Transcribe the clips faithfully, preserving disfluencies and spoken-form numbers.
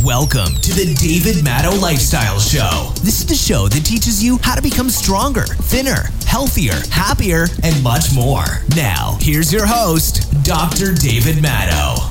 Welcome to the David Matto Lifestyle Show. This is the show that teaches you how to become stronger, thinner, healthier, happier, and much more. Now, here's your host, Doctor David Matto.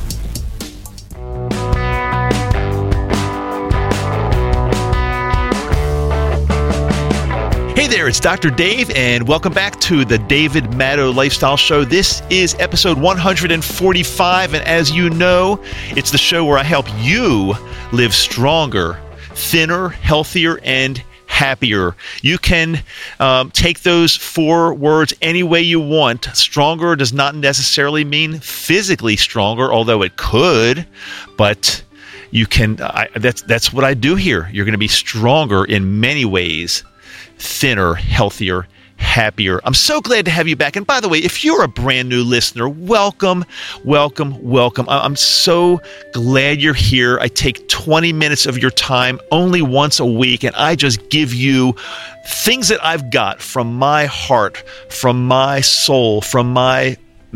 Hey there, it's Doctor Dave, and welcome back to the David Matto Lifestyle Show. This is episode one hundred forty-five, and as you know, it's the show where I help you live stronger, thinner, healthier, and happier. You can um, take those four words any way you want. Stronger does not necessarily mean physically stronger, although it could, but you can. I, that's that's what I do here. You're going to be stronger in many ways. Thinner, healthier, happier. I'm so glad to have you back. And by the way, if you're a brand new listener, welcome, welcome, welcome. I'm so glad you're here. I take twenty minutes of your time only once a week, and I just give you things that I've got from my heart, from my soul, from my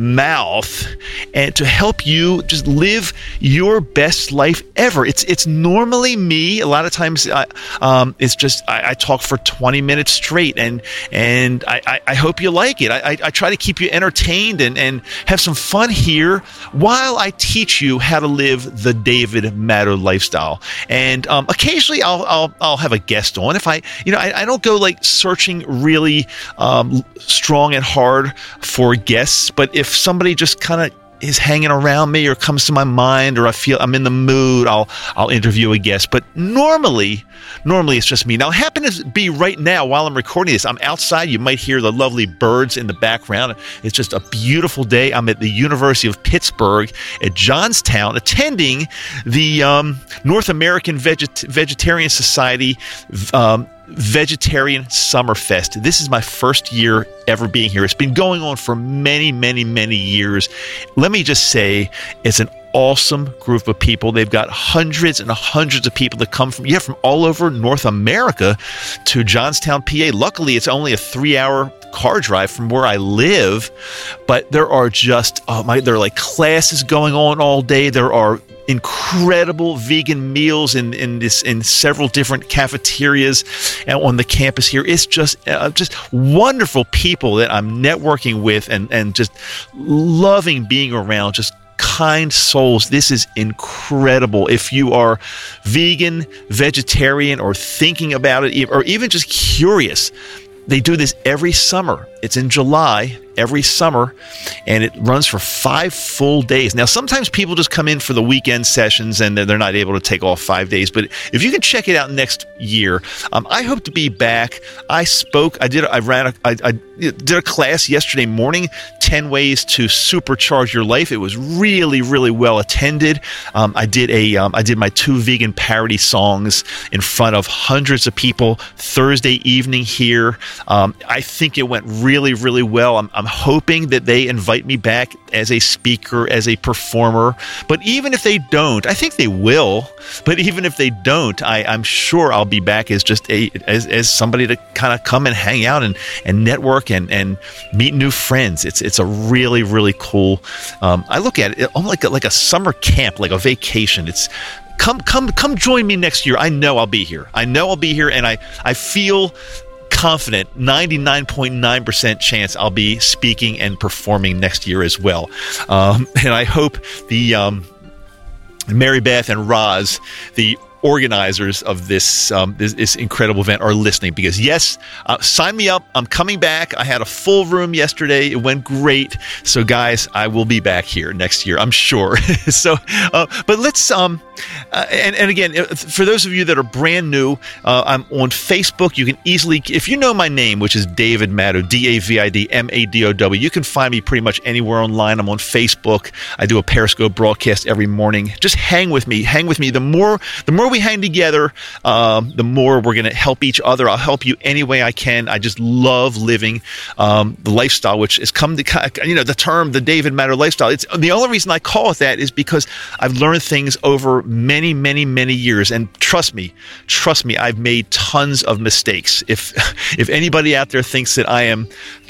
mouth, and to help you just live your best life ever. It's it's normally me. A lot of times, I, um, it's just I, I talk for twenty minutes straight, and and I, I, I hope you like it. I, I, I try to keep you entertained and, and have some fun here while I teach you how to live the David Matto lifestyle. And um, occasionally, I'll I'll I'll have a guest on. If I you know I, I don't go like searching really um, strong and hard for guests, but if If somebody just kind of is hanging around me or comes to my mind, or I feel I'm in the mood, I'll I'll interview a guest. But normally, normally it's just me. Now, I happen to be right now while I'm recording this. I'm outside. You might hear the lovely birds in the background. It's just a beautiful day. I'm at the University of Pittsburgh at Johnstown, attending the um, North American Veget- Vegetarian Society um, Vegetarian Summerfest. This is my first year ever being here. It's been going on for many, many, many years. Let me just say, it's an awesome group of people. They've got hundreds and hundreds of people that come from, yeah, from all over North America to Johnstown, P A. Luckily, it's only a three-hour car drive from where I live, but there are just, oh my, there are like classes going on all day. There are incredible vegan meals in, in this in several different cafeterias and on the campus here. It's just uh, just wonderful people that I'm networking with and, and just loving being around, just kind souls. This is incredible. If you are vegan, vegetarian, or thinking about it, or even just curious, they do this every summer. It's in July every summer, and it runs for five full days. Now, sometimes people just come in for the weekend sessions, and they're not able to take all five days. But if you can check it out next year, um, I hope to be back. I spoke. I did. I ran. A, I, I did a class yesterday morning. ten ways to supercharge your life. It was really, really well attended. Um, I did a. Um, I did my two vegan parody songs in front of hundreds of people Thursday evening here. Um, I think it went really, really well. I'm, I'm hoping that they invite me back as a speaker, as a performer. But even if they don't, I think they will. But even if they don't, I, I'm sure I'll be back as just a as, as somebody to kind of come and hang out and, and network and, and meet new friends. It's it's a really, really cool. Um, I look at it almost like a, like a summer camp, like a vacation. It's come come come join me next year. I know I'll be here. I know I'll be here, and I I feel confident, ninety-nine point nine percent chance I'll be speaking and performing next year as well. Um, and I hope the um, Mary Beth and Roz, the organizers of this, um, this this incredible event, are listening, because yes, uh, sign me up. I'm coming back. I had a full room yesterday. It went great. So guys, I will be back here next year, I'm sure. so, uh, but let's um, uh, and and again, for those of you that are brand new, uh, I'm on Facebook. You can easily, if you know my name, which is David Matto, D A V I D M A D O W, you can find me pretty much anywhere online. I'm on Facebook. I do a Periscope broadcast every morning. Just hang with me. Hang with me. The more the more we hang together, um, the more we're going to help each other. I'll help you any way I can. I just love living um, the lifestyle, which has come to, you know, the term, the David Matto lifestyle. It's the only reason I call it that is because I've learned things over many, many, many years. And trust me, trust me, I've made tons of mistakes. If, if anybody out there thinks that I am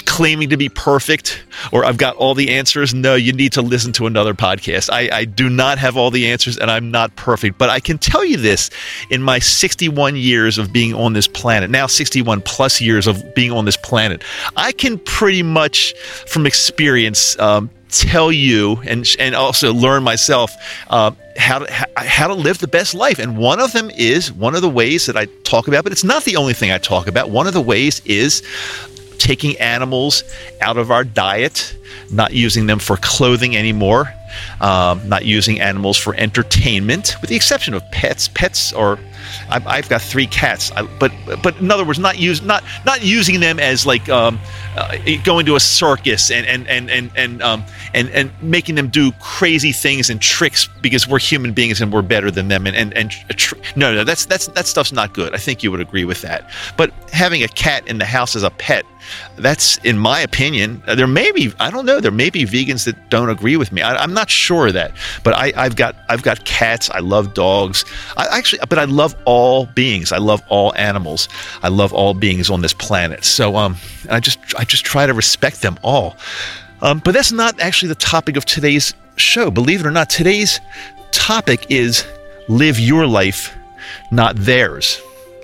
claiming to be perfect or I've got all the answers. No, you need to listen to another podcast. I, I do not have all the answers, and I'm not perfect. But I can tell you this, in my sixty-one years of being on this planet, now sixty-one plus years of being on this planet, I can pretty much, from experience, um, tell you and and also learn myself uh, how to how to live the best life. And one of them is, one of the ways that I talk about, but it's not the only thing I talk about. One of the ways is taking animals out of our diet, not using them for clothing anymore, um, not using animals for entertainment, with the exception of pets. Pets are, I've, I've got three cats, I, but but in other words, not use not not using them as like um, uh, going to a circus and and and and and um, and and making them do crazy things and tricks because we're human beings and we're better than them. And and and tr- no, no, that's that's that stuff's not good. I think you would agree with that. But having a cat in the house as a pet, that's, in my opinion, there may be, I don't know, there may be vegans that don't agree with me. I, I'm not sure of that, but I, I've got I've got cats. I love dogs. I actually, but I love all beings. I love all animals. I love all beings on this planet. So um, I just I just try to respect them all. Um, but that's not actually the topic of today's show. Believe it or not, today's topic is live your life, not theirs.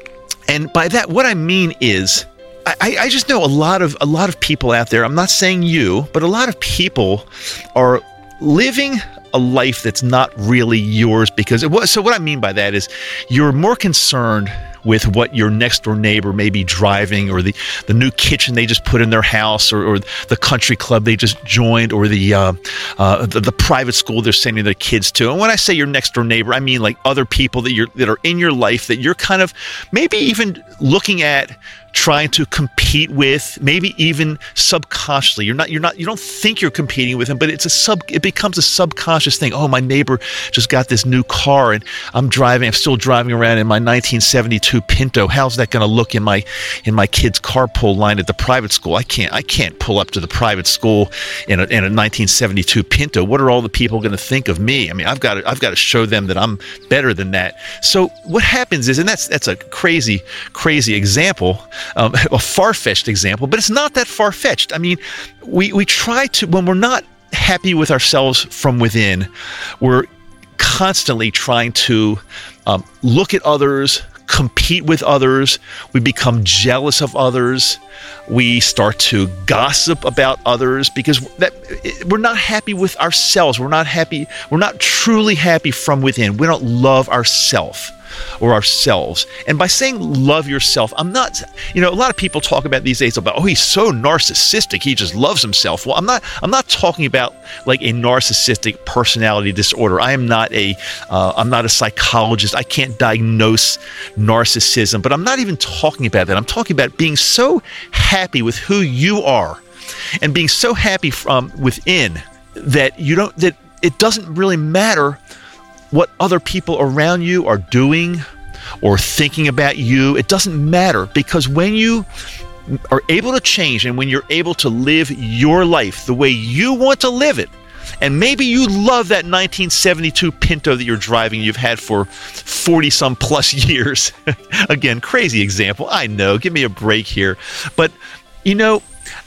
And by that, what I mean is, I, I just know a lot of a lot of people out there. I'm not saying you, but a lot of people are living a life that's not really yours because it was. So what I mean by that is, you're more concerned with what your next door neighbor may be driving, or the, the new kitchen they just put in their house, or, or the country club they just joined, or the, uh, uh, the the private school they're sending their kids to. And when I say your next door neighbor, I mean like other people that you're that are in your life that you're kind of maybe even looking at, trying to compete with, maybe even subconsciously. You're not, you're not, you don't think you're competing with them, but it's a sub, it becomes a subconscious thing. Oh, my neighbor just got this new car and I'm driving, I'm still driving around in my nineteen seventy-two Pinto. How's that going to look in my, in my kid's carpool line at the private school? I can't, I can't pull up to the private school in a, in a nineteen seventy-two Pinto. What are all the people going to think of me? I mean, I've got to, I've got to show them that I'm better than that. So what happens is, and that's, that's a crazy, crazy example. Um, a far-fetched example, but it's not that far-fetched. I mean, we, we try to, when we're not happy with ourselves from within, we're constantly trying to um, look at others, compete with others. We become jealous of others. We start to gossip about others because that, we're not happy with ourselves. We're not happy. We're not truly happy from within. We don't love ourselves. Or ourselves. And by saying love yourself, I'm not, you know, a lot of people talk about these days about, oh, he's so narcissistic, he just loves himself. Well, I'm not, I'm not talking about like a narcissistic personality disorder. I am not a, uh, I'm not a psychologist. I can't diagnose narcissism, but I'm not even talking about that. I'm talking about being so happy with who you are and being so happy from within that you don't, that it doesn't really matter what other people around you are doing or thinking about you. It doesn't matter, because when you are able to change and when you're able to live your life the way you want to live it, and maybe you love that nineteen seventy-two Pinto that you're driving, you've had for forty some plus years. Again, crazy example. I know, give me a break here. But, you know,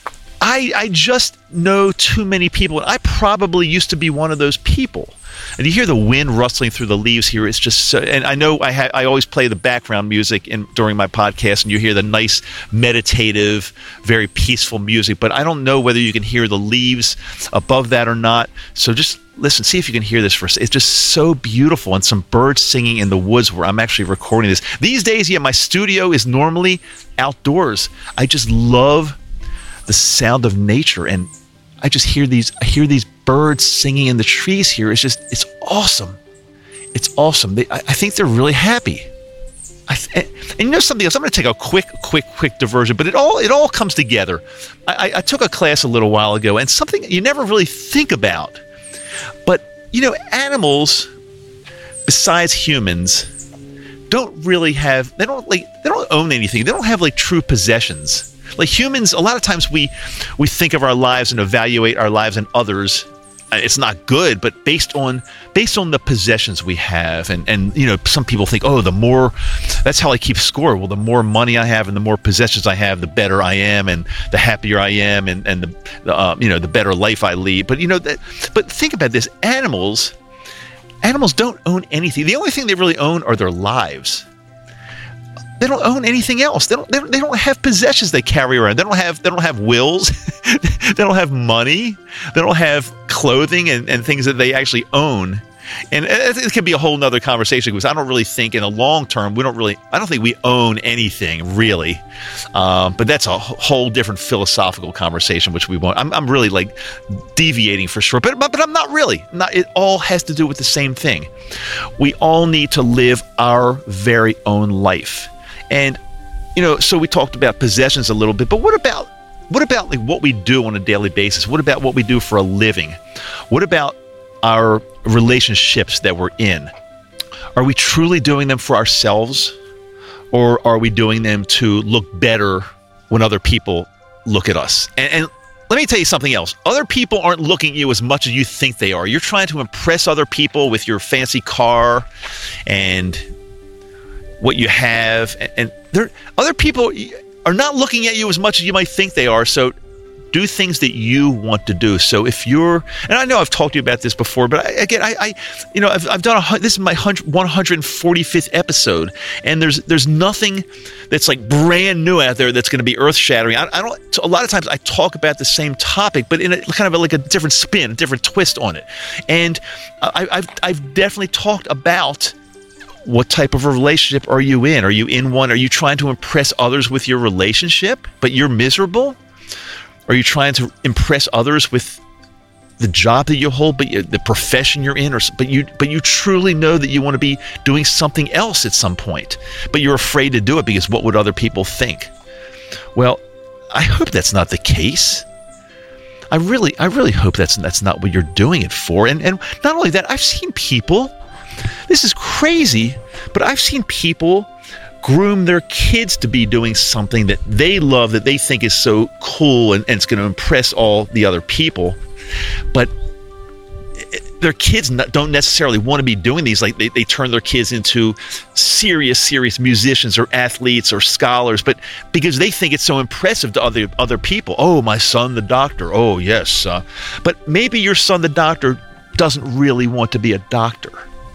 I, I just know too many people, and I probably used to be one of those people. And you hear the wind rustling through the leaves here. It's just so, and I know I ha, I always play the background music in, during my podcast, and you hear the nice, meditative, very peaceful music. But I don't know whether you can hear the leaves above that or not. So just listen, see if you can hear this for a second. It's just so beautiful, and some birds singing in the woods where I'm actually recording this. These days, yeah, my studio is normally outdoors. I just love the sound of nature, and I just hear these, I hear these birds singing in the trees here. It's just, it's awesome. It's awesome. They, I, I think they're really happy. I, and, and you know something else? I'm going to take a quick, quick, quick diversion, but it all, it all comes together. I, I, I took a class a little while ago, and something you never really think about, but you know, animals, besides humans, don't really have, they don't like, they don't own anything. They don't have like true possessions. Like humans, a lot of times we we think of our lives and evaluate our lives and others it's not good, but based on based on the possessions we have, and and you know, some people think, oh, the more, that's how I keep score. Well, the more money I have and the more possessions I have, the better I am, and the happier I am, and and the, the uh, you know, the better life I lead. But you know that. But think about this: animals, animals don't own anything. The only thing they really own are their lives. They don't own anything else. They don't, they don't. They don't have possessions they carry around. They don't have. They don't have wills. They don't have money. They don't have clothing and, and things that they actually own. And it, it could be a whole nother conversation, because I don't really think in the long term we don't really. I don't think we own anything really. Um, but that's a whole different philosophical conversation, which we won't. I'm, I'm really like deviating for sure, but but, but I'm not really. Not. It all has to do with the same thing. We all need to live our very own life. And, you know, so we talked about possessions a little bit, but what about, what about like what we do on a daily basis? What about what we do for a living? What about our relationships that we're in? Are we truly doing them for ourselves, or are we doing them to look better when other people look at us? And, and let me tell you something else. Other people aren't looking at you as much as you think they are. You're trying to impress other people with your fancy car and what you have, and there, other people are not looking at you as much as you might think they are. So do things that you want to do. So if you're, and I know I've talked to you about this before, but I, again, I, I, you know, I've, I've done a, this is my one hundred forty-fifth episode, and there's there's nothing that's like brand new out there that's going to be earth shattering. I, I don't. A lot of times I talk about the same topic, but in a kind of a, like a different spin, a different twist on it. And I, I've I've definitely talked about, what type of a relationship are you in? Are you in one? Are you trying to impress others with your relationship, but you're miserable? Are you trying to impress others with the job that you hold, but you, the profession you're in, or but you but you truly know that you want to be doing something else at some point, but you're afraid to do it because what would other people think? Well, I hope that's not the case. I really, I really hope that's that's not what you're doing it for. And and not only that, I've seen people. This is crazy, but I've seen people groom their kids to be doing something that they love, that they think is so cool, and, and it's going to impress all the other people. But their kids don't necessarily want to be doing these. Like they, they turn their kids into serious, serious musicians or athletes or scholars, but because they think it's so impressive to other other people. Oh, my son, the doctor. Oh, yes. Uh, but maybe your son, the doctor, doesn't really want to be a doctor.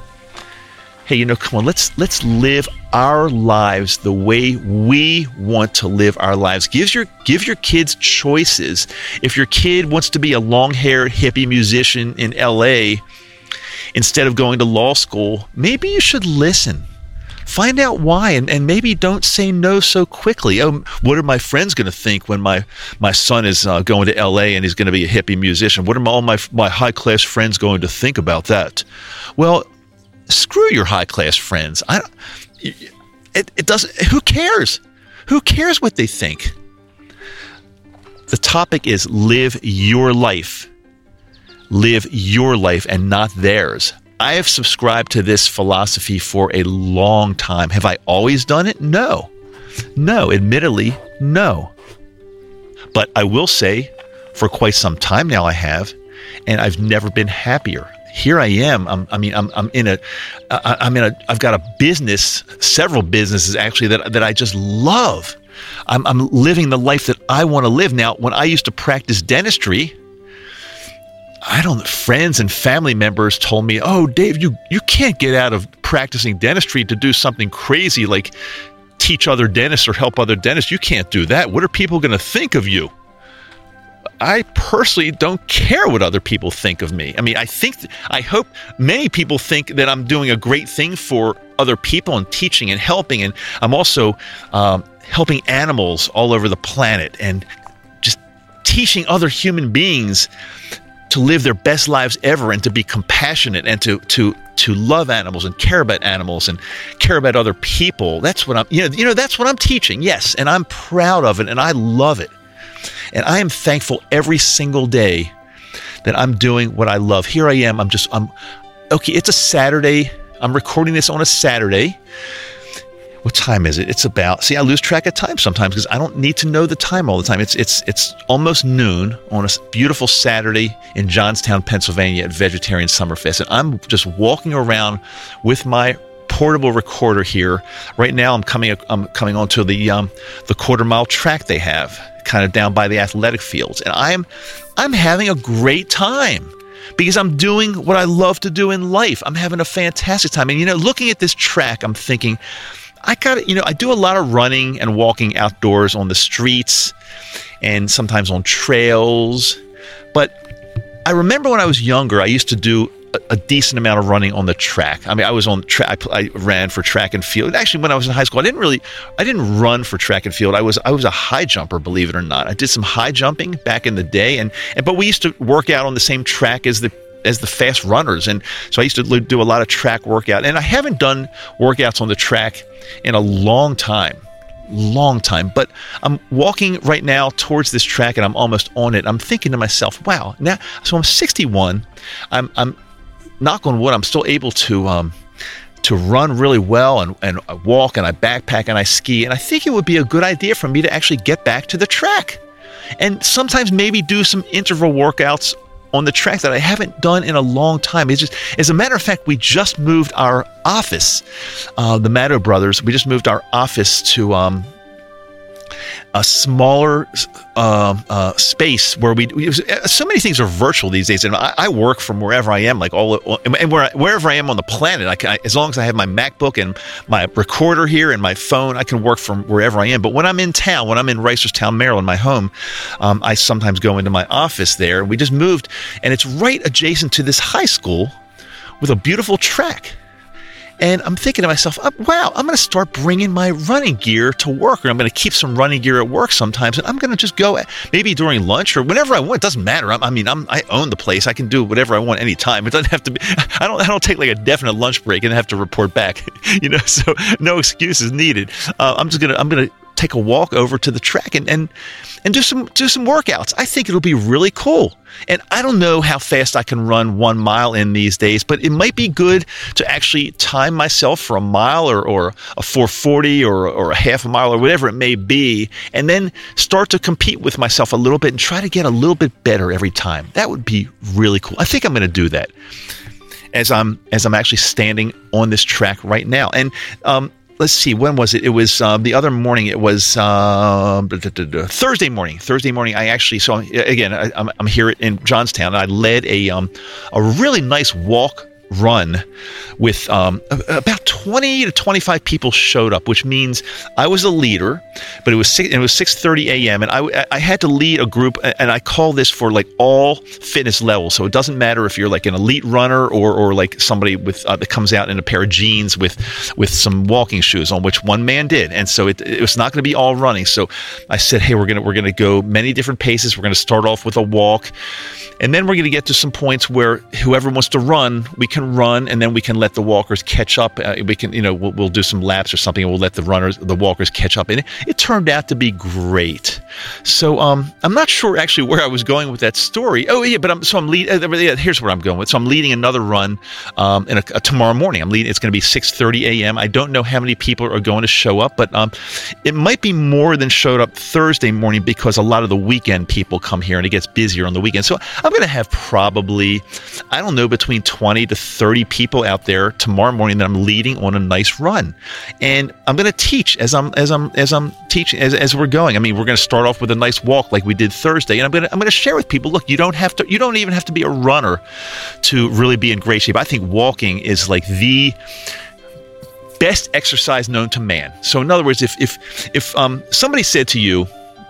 Hey, you know, come on, let's let's live our lives the way we want to live our lives. Give your give your kids choices. If your kid wants to be a long-haired hippie musician in L A instead of going to law school, maybe you should listen. Find out why, and, and maybe don't say no so quickly. Oh, what are my friends going to think when my, my son is uh, going to L A and he's going to be a hippie musician? What are my, all my my high-class friends going to think about that? Well, screw your high-class friends. I, it, it doesn't. Who cares? Who cares what they think? The topic is live your life. Live your life and not theirs. I have subscribed to this philosophy for a long time. Have I always done it? No. No, admittedly, no. But I will say, for quite some time now I have, and I've never been happier. Here I am. I'm, I mean, I'm, I'm in a, I, I'm in a, I've got a business, several businesses actually that, that I just love. I'm, I'm living the life that I want to live. Now, when I used to practice dentistry, I don't, friends and family members told me, oh, Dave, you, you can't get out of practicing dentistry to do something crazy like teach other dentists or help other dentists. You can't do that. What are people going to think of you? I personally don't care what other people think of me. I mean, I think, I hope many people think that I'm doing a great thing for other people and teaching and helping. And I'm also um, helping animals all over the planet and just teaching other human beings to live their best lives ever and to be compassionate and to to to love animals and care about animals and care about other people. That's what I'm, you know, you know, that's what I'm teaching. Yes, and I'm proud of it and I love it. And I am thankful every single day that I'm doing what I love. Here I am. I'm just, I'm, okay, it's a Saturday. I'm recording this on a Saturday. what time is it? It's about, see, I lose track of time sometimes because I don't need to know the time all the time. It's it's it's almost noon on a beautiful Saturday in Johnstown, Pennsylvania at Vegetarian Summerfest. And I'm just walking around with my portable recorder here. Right now I'm coming I'm coming onto the um, the quarter mile track they have kind of down by the athletic fields. And I'm I'm having a great time because I'm doing what I love to do in life. I'm having a fantastic time. And, you know, looking at this track, I'm thinking, I got you know, I do a lot of running and walking outdoors on the streets and sometimes on trails. But I remember when I was younger, I used to do a, a decent amount of running on the track. I mean, I was on track. I ran for track and field. Actually, when I was in high school, I didn't really, I didn't run for track and field. I was, I was a high jumper, believe it or not. I did some high jumping back in the day, and, and but we used to work out on the same track as the as the fast runners. And so I used to do a lot of track workout, and I haven't done workouts on the track in a long time, long time, but I'm walking right now towards this track and I'm almost on it. I'm thinking to myself, wow, now, so I'm sixty-one. I'm, I'm knock on wood, I'm still able to, um, to run really well and, and I walk and I backpack and I ski. And I think it would be a good idea for me to actually get back to the track and sometimes maybe do some interval workouts on the track that I haven't done in a long time. It's just, as a matter of fact, we just moved our office, uh, the Maddow brothers. We just moved our office to um, a smaller uh, uh, space where we, we was, so many things are virtual these days. And I, I work from wherever I am, like all, and where, wherever I am on the planet, I can, I, as long as I have my MacBook and my recorder here and my phone, I can work from wherever I am. But when I'm in town, when I'm in Reisterstown, Maryland, my home, um, I sometimes go into my office there. We just moved, and it's right adjacent to this high school with a beautiful track. And I'm thinking to myself, oh, wow, I'm going to start bringing my running gear to work, or I'm going to keep some running gear at work sometimes, and I'm going to just go maybe during lunch or whenever I want. It doesn't matter. I mean, I'm, I own the place. I can do whatever I want anytime. It doesn't have to be. I don't. I don't take like a definite lunch break and have to report back. You know, so no excuses needed. Uh, I'm just gonna. I'm gonna take a walk over to the track and and and do some do some workouts. I think it'll be really cool. And I don't know how fast I can run one mile in these days, but it might be good to actually time myself for a mile or, or a four forty or, or a half a mile or whatever it may be, and then start to compete with myself a little bit and try to get a little bit better every time. That would be really cool. I think I'm going to do that as I'm as I'm actually standing on this track right now. And um, let's see, when was it? It was um, the other morning. It was uh, Thursday morning. Thursday morning, I actually, so again, I, I'm, I'm here in Johnstown. I led a um, a really nice walk run with um, about twenty to twenty-five people showed up, which means I was a leader, but it was six, it was six thirty a.m. and I, I had to lead a group, and I call this for like all fitness levels. So it doesn't matter if you're like an elite runner or or like somebody with uh, that comes out in a pair of jeans with with some walking shoes on, which one man did. And so it, it was not going to be all running. So I said, hey, we're gonna we're gonna go many different paces. We're gonna start off with a walk, and then we're gonna get to some points where whoever wants to run, we can run, and then we can let the walkers catch up. Uh, we can, you know, we'll, we'll do some laps or something, and we'll let the runners, the walkers catch up. And it, it turned out to be great. So um, I'm not sure actually where I was going with that story. Oh yeah, but I'm so I'm leading. Uh, yeah, here's where I'm going with. So I'm leading another run um, in a, a tomorrow morning. I'm leading. It's going to be six thirty a.m. I don't know how many people are going to show up, but um, it might be more than showed up Thursday morning because a lot of the weekend people come here, and it gets busier on the weekend. So I'm going to have probably, I don't know, between twenty to thirty people out there tomorrow morning that I'm leading on a nice run. And I'm going to teach as I'm as I'm as I'm teaching as, as we're going. I mean, we're going to start off with a nice walk like we did Thursday, and I'm going to I'm going to share with people, look, you don't have to you don't even have to be a runner to really be in great shape. I think walking is like the best exercise known to man. So in other words, if if if um somebody said to you,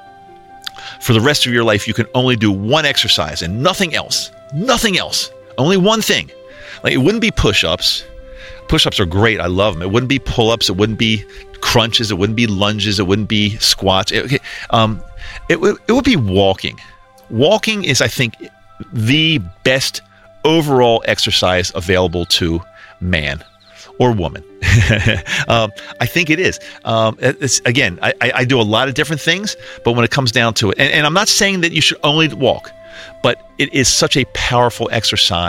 for the rest of your life you can only do one exercise and nothing else, nothing else, only one thing. Like, it wouldn't be push-ups. Push-ups are great. I love them. It wouldn't be pull-ups. It wouldn't be crunches. It wouldn't be lunges. It wouldn't be squats. It, um, it, would, it would be walking. Walking is, I think, the best overall exercise available to man or woman. um, I think it is. Um, it's, again, I, I do a lot of different things, but when it comes down to it, and, and I'm not saying that you should only walk, but it is such a powerful exercise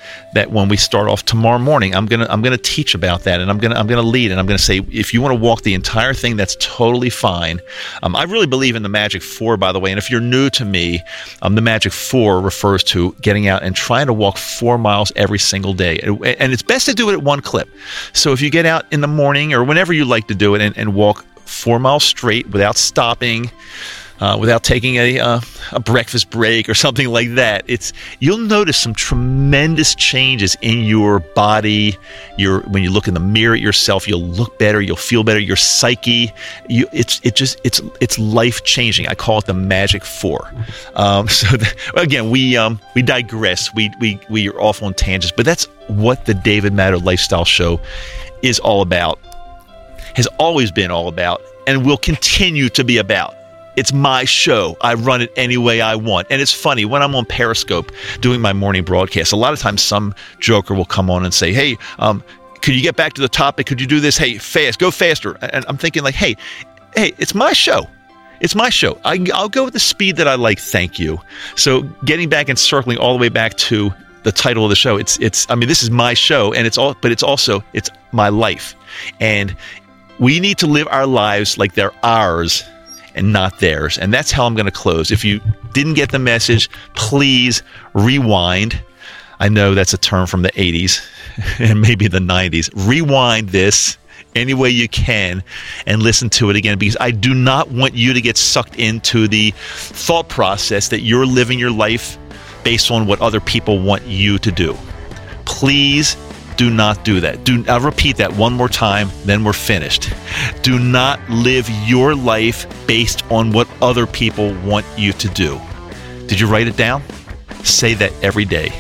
that when we start off tomorrow morning, I'm gonna I'm gonna teach about that, and I'm gonna I'm gonna lead, and I'm gonna say, if you want to walk the entire thing, that's totally fine. Um, I really believe in the Magic Four, by the way, and if you're new to me, um, the Magic Four refers to getting out and trying to walk four miles every single day, and, and it's best to do it at one clip. So if you get out in the morning or whenever you like to do it, and, and walk four miles straight without stopping, uh, without taking a uh, a breakfast break or something like that, it's you'll notice some tremendous changes in your body. Your when you look in the mirror at yourself, you'll look better, you'll feel better. Your psyche, you, it's it just it's it's life changing. I call it the Magic Four. Um, so the, again, we um, we digress. We we we are off on tangents, but that's what the David Maddow Lifestyle Show is all about. Has always been all about, and will continue to be about. It's my show. I run it any way I want. And it's funny, when I'm on Periscope doing my morning broadcast, a lot of times some joker will come on and say, hey, um, could you get back to the topic? Could you do this? Hey, fast, go faster. And I'm thinking like, hey, hey, it's my show. It's my show. I, I'll go with the speed that I like. Thank you. So getting back and circling all the way back to the title of the show, it's, it's, I mean, this is my show, and it's all, but it's also, it's my life. And we need to live our lives like they're ours and not theirs. And that's how I'm going to close. If you didn't get the message, please rewind. I know that's a term from the eighties and maybe the nineties. Rewind this any way you can and listen to it again, because I do not want you to get sucked into the thought process that you're living your life based on what other people want you to do. Please do not do that. Do I'll repeat that one more time, then we're finished. Do not live your life based on what other people want you to do. Did you write it down? Say that every day.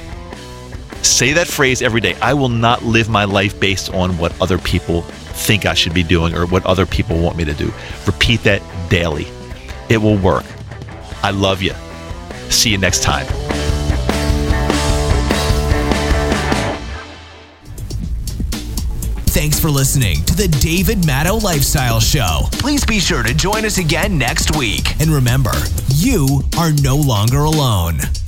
Say that phrase every day. I will not live my life based on what other people think I should be doing or what other people want me to do. Repeat that daily. It will work. I love you. See you next time. Thanks for listening to the David Maddow Lifestyle Show. Please be sure to join us again next week. And remember, you are no longer alone.